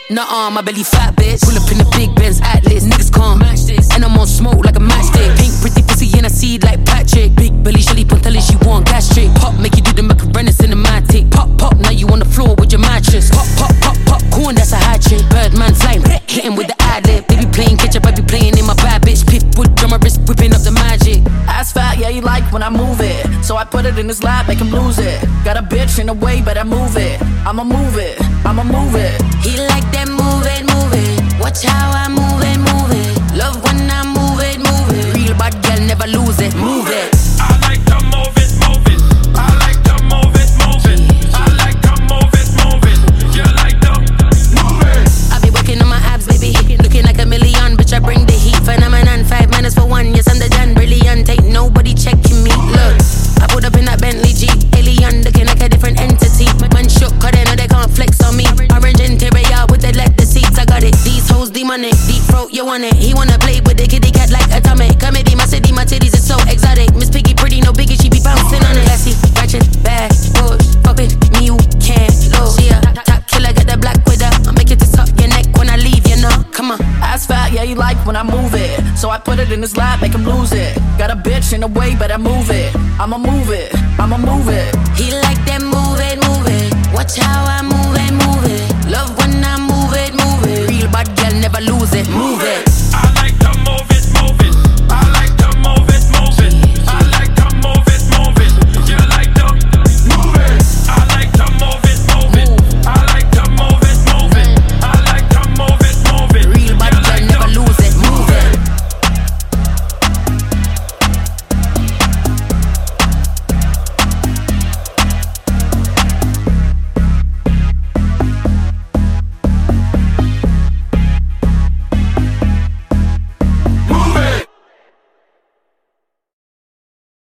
Nuh-uh, my belly fat, bitch. Pull up in the big Benz Atlas. Niggas can't match this. And I'm on smoke like a matchstick. Pink pretty pussy in a seed like Patrick. Big belly, Shelly Pontelli, she want gastric. Pop, make you do the Macarena cinematic. Pop, pop, now you on the floor with your mattress. Pop, pop, pop, popcorn, that's a hat trick. Birdman flying, hitting with the ad-lib. They be playing ketchup, I be playing in my bad bitch. Pitbull, drum my wrist, whipping up the magic. Ass fat, yeah, you like when I move it. So I put it in his lap, make him lose it. Got a bitch in the way, but I move it. I'ma move it, I'ma move it. He like that move it, move it. Watch how I move it, move it. Love when I move it, move it. Real bad girl, never lose it, move it. I like to move it, move it. I like to move it, move it. I like to move it, move it. You like to move it. I be working on my abs, baby. Looking like a million, bitch, I bring the heat. Phenomenon, 5 minutes for 1. Yes, I'm the done, brilliant. Ain't nobody checking me, look. I put up in that Bentley Jeep. Alien, looking like a different entity. Man shook, cause they know they can't flex on me. Orange interior with the leather seats, I got it. These hoes demonic, deep throat, you want it. He wanna play with the kitty cat like Atomic. Comedy, my city, my titties is so exotic. Miss Piggy pretty, no biggie, she be bouncing on it. Classy, ratchet, bad, push, fuck with me, you can't lose. Yeah, top killer, get the black with her. I'll make it to suck your neck when I leave, you know. Come on. Ass fat, yeah, you like when I move it. So I put it in his lap, make him lose it. Got a bitch in the way, but I move it. I'ma move it, I'ma move it.